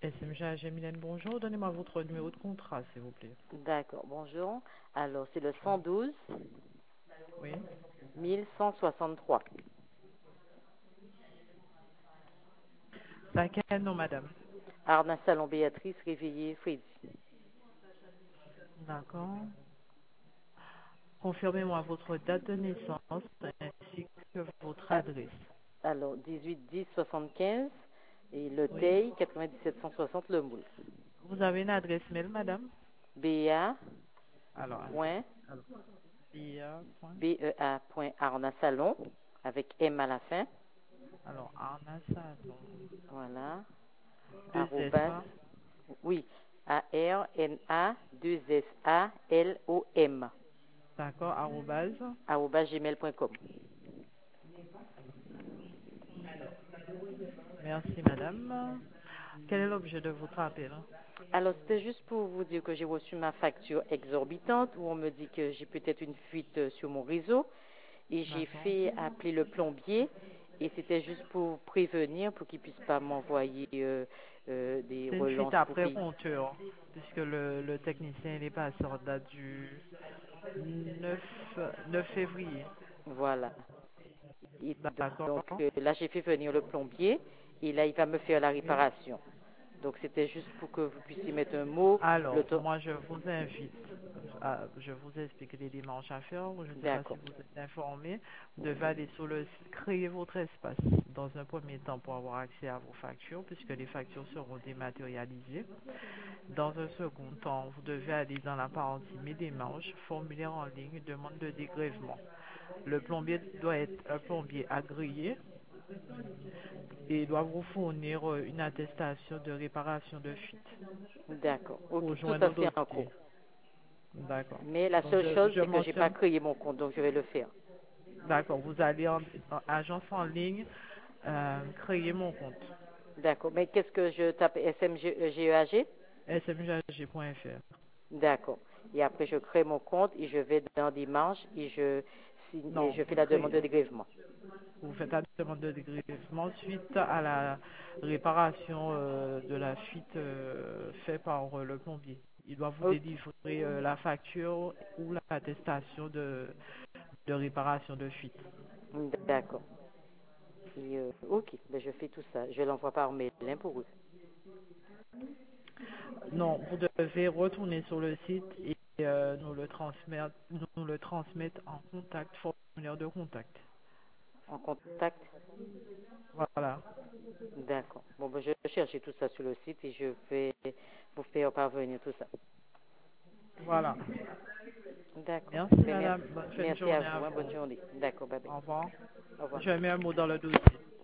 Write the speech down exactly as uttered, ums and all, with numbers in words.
S M G A G Mylène, bonjour. Donnez-moi votre numéro de contrat, s'il vous plaît. D'accord, bonjour. Alors, c'est le cent douze Oui. mille cent soixante-trois. C'est à quel nom, madame? Arna Salon Béatrice, réveillée Freddy. D'accord. Confirmez-moi votre date de naissance ainsi que votre Ah, adresse. alors, dix-huit dix soixante-quinze et le Oui. Teil, quatre-vingt-dix-sept cent soixante Le Moule. Vous avez une adresse mail, madame? B-E-A, Alors, point, alors, Bia. point- B-E-A, point Arna Salon, avec M à la fin. Alors, Arna Salon. Voilà. Deux S Arrobas, A. oui, A-R-N-A, deux S-A-L-O-M, D'accord. Arrobase. arrobas gmail point com. Merci, madame. Quel est l'objet de votre appel? Alors, c'était juste pour vous dire que j'ai reçu ma facture exorbitante où on me dit que j'ai peut-être une fuite euh, sur mon réseau et j'ai D'accord. fait appeler le plombier et c'était juste pour prévenir pour qu'il puisse pas m'envoyer euh, euh, des C'est une fuite relances pour après payer. compteur, puisque le, le technicien il est passé en date du neuf neuf février. Voilà. Et D'accord. donc euh, là, j'ai fait venir le plombier et là, il va me faire la Oui. réparation. Donc, c'était juste pour que vous puissiez mettre un mot. Le Alors, temps. moi, je vous invite, à, je vous explique les démarches à faire. Je ne sais pas si D'accord. vous êtes informé. Vous devez aller sur le site, créer votre espace dans un premier temps pour avoir accès à vos factures, puisque les factures seront dématérialisées. Dans un second temps, vous devez aller dans la partie Mes démarches, formulaire en ligne, demande de dégrèvement. Le plombier doit être un plombier agréé et doit vous fournir euh, une attestation de réparation de fuite D'accord. pour Ok. Tout joindre ça, au c'est en dossier. cours. D'accord. Mais la Donc seule je, chose, je c'est que j'ai pas mentionne, créé mon compte, donc je vais le faire. d'accord, vous allez en, en agence en ligne, euh, créer mon compte, D'accord. Mais qu'est-ce que je tape S M G E A G? s m g a g point f r. D'accord. Et après, je crée mon compte et je vais dans Démarches et je, signe- et Non, je fais vous la demande créez, de dégrèvement. vous faites la demande de dégrèvement suite à la réparation euh, de la fuite euh, faite par euh, le plombier. Il doit vous Ok. délivrer euh, la facture ou l'attestation de, de réparation de fuite. D'accord. Et, euh, ok. Ben, je fais tout ça. Je l'envoie par mail hein, pour eux. Non, vous devez retourner sur le site et euh, nous le transmettre, nous le transmettre en contact, formulaire de contact. En contact. Voilà, D'accord. Bon, ben, je vais chercher tout ça sur le site et je vais vous faire parvenir tout ça. voilà. D'accord. Merci Ben, merci. madame, bonne fin de Merci à journée à vous. Hein. vous. Bonne journée. D'accord. Bye bye. Au revoir. Au revoir. Je mets un mot dans le dossier.